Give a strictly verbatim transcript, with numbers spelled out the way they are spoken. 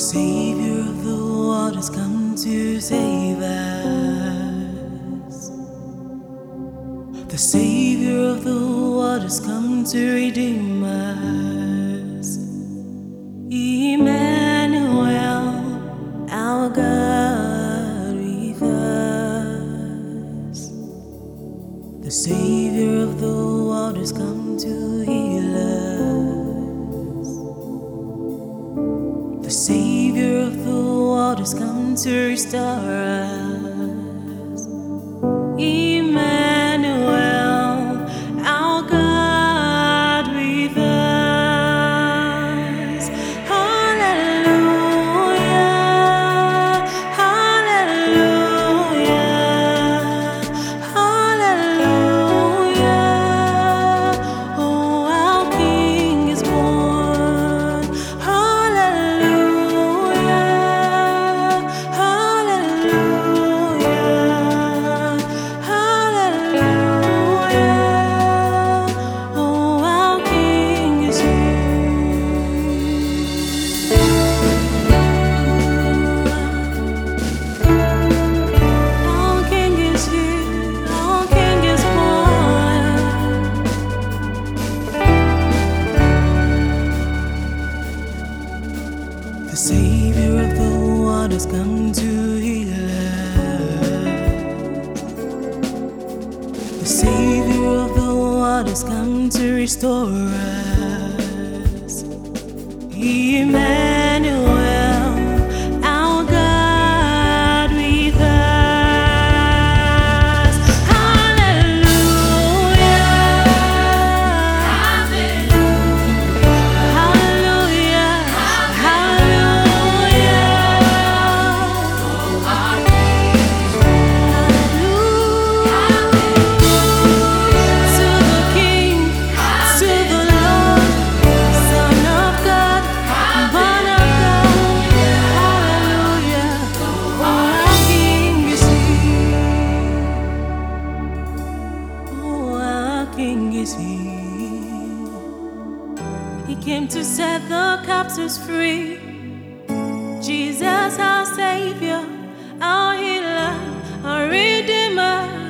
Savior of the world has come to save us. The Savior of the world has come to redeem us. Emmanuel, our God with us. The Savior of the world has come to heal us. The Savior of the world has come to restore us. Emmanuel, our God with us. Hallelujah, hallelujah, hallelujah. Oh, our King is born. Hallelujah, hallelujah, hallelujah. Oh, our King is Our King is here, our King is born. The Savior of the world has come to heal us. The Savior of the world has come to restore us. Emmanuel, our God with us. Hallelujah, hallelujah, to the King, to the Lord, Son of God, born of God. Hallelujah, oh, our King is here. Oh, our King is here. He came to set the captives free. Jesus, our Savior, our healer, our Redeemer.